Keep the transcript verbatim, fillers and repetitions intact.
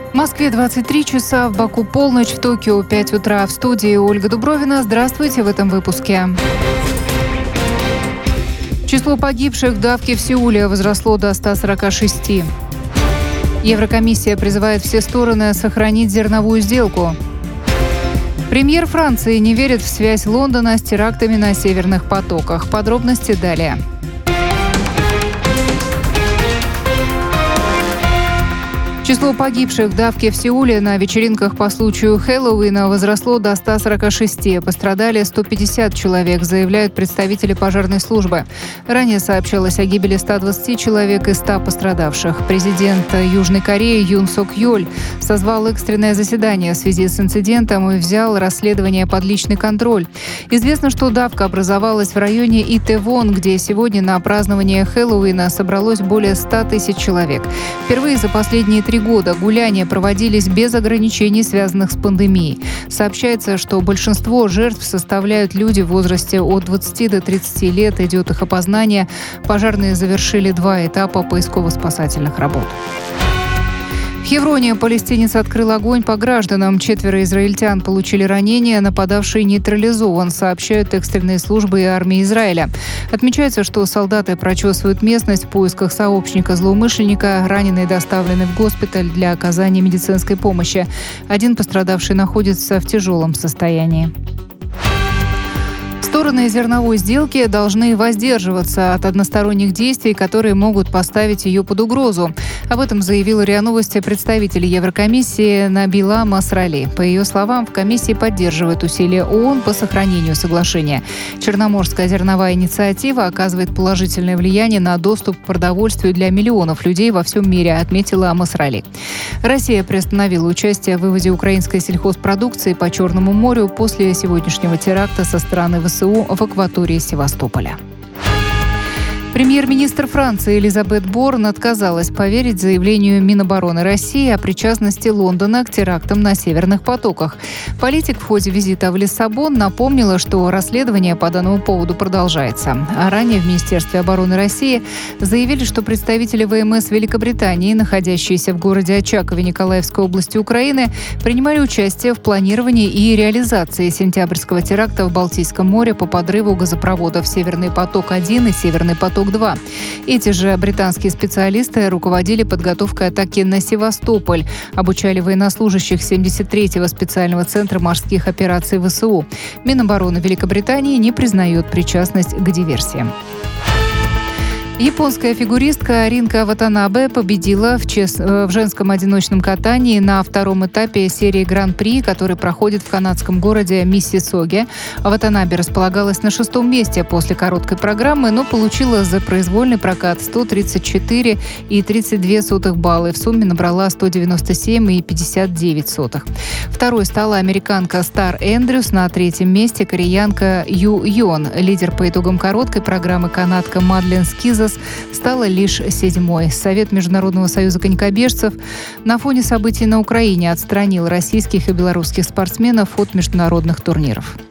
В Москве двадцать три часа, в Баку полночь, в Токио пять утра. В студии Ольга Дубровина. Здравствуйте в этом выпуске. Число погибших в давке в Сеуле возросло до ста сорока шести. Еврокомиссия призывает все стороны сохранить зерновую сделку. Премьер Франции не верит в связь Лондона с терактами на северных потоках. Подробности далее. Число погибших в давке в Сеуле на вечеринках по случаю Хэллоуина возросло до ста сорока шести. Пострадали сто пятьдесят человек, заявляют представители пожарной службы. Ранее сообщалось о гибели ста двадцати человек и ста пострадавших. Президент Южной Кореи Юн Сок Йоль созвал экстренное заседание в связи с инцидентом и взял расследование под личный контроль. Известно, что давка образовалась в районе Итэвон, где сегодня на празднование Хэллоуина собралось более ста тысяч человек. Впервые за последние три года гуляния проводились без ограничений, связанных с пандемией. Сообщается, что большинство жертв составляют люди в возрасте от двадцати до тридцати лет. Идет их опознание. Пожарные завершили два этапа поисково-спасательных работ. В Хевроне палестинец открыл огонь по гражданам. Четверо израильтян получили ранения, нападавший нейтрализован, сообщают экстренные службы и армии Израиля. Отмечается, что солдаты прочесывают местность в поисках сообщника-злоумышленника. Раненые доставлены в госпиталь для оказания медицинской помощи. Один пострадавший находится в тяжелом состоянии. Стороны зерновой сделки должны воздерживаться от односторонних действий, которые могут поставить ее под угрозу. Об этом заявил РИА Новости представитель Еврокомиссии Набила Масрали. По ее словам, в комиссии поддерживают усилия ООН по сохранению соглашения. Черноморская зерновая инициатива оказывает положительное влияние на доступ к продовольствию для миллионов людей во всем мире, отметила Масрали. Россия приостановила участие в вывозе украинской сельхозпродукции по Черному морю после сегодняшнего теракта со стороны ВСУ в акватории Севастополя. Премьер-министр Франции Элизабет Борн отказалась поверить заявлению Минобороны России о причастности Лондона к терактам на северных потоках. Политик в ходе визита в Лиссабон напомнила, что расследование по данному поводу продолжается. А ранее в Министерстве обороны России заявили, что представители ВМС Великобритании, находящиеся в городе Очакове Николаевской области Украины, принимали участие в планировании и реализации сентябрьского теракта в Балтийском море по подрыву газопроводов «Северный поток-один» и «Северный поток-два». Эти же британские специалисты руководили подготовкой атаки на Севастополь, обучали военнослужащих семьдесят третьего специального центра морских операций ВСУ. Минобороны Великобритании не признает причастность к диверсиям. Японская фигуристка Ринка Ватанабе победила в, чес... в женском одиночном катании на втором этапе серии Гран-при, который проходит в канадском городе Миссиссоги. Ватанабе располагалась на шестом месте после короткой программы, но получила за произвольный прокат сто тридцать четыре и тридцать две сотых балла и в сумме набрала сто девяносто семь и пятьдесят девять сотых. Второй стала американка Стар Эндрюс, на третьем месте кореянка Ю Йон. Лидер по итогам короткой программы канадка Мадлен Скизас стала лишь седьмой. Совет Международного союза конькобежцев на фоне событий на Украине отстранил российских и белорусских спортсменов от международных турниров.